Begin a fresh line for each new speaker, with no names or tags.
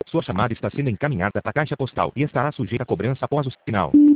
Sua chamada está sendo encaminhada para a caixa postal e estará sujeita a cobrança após o sinal.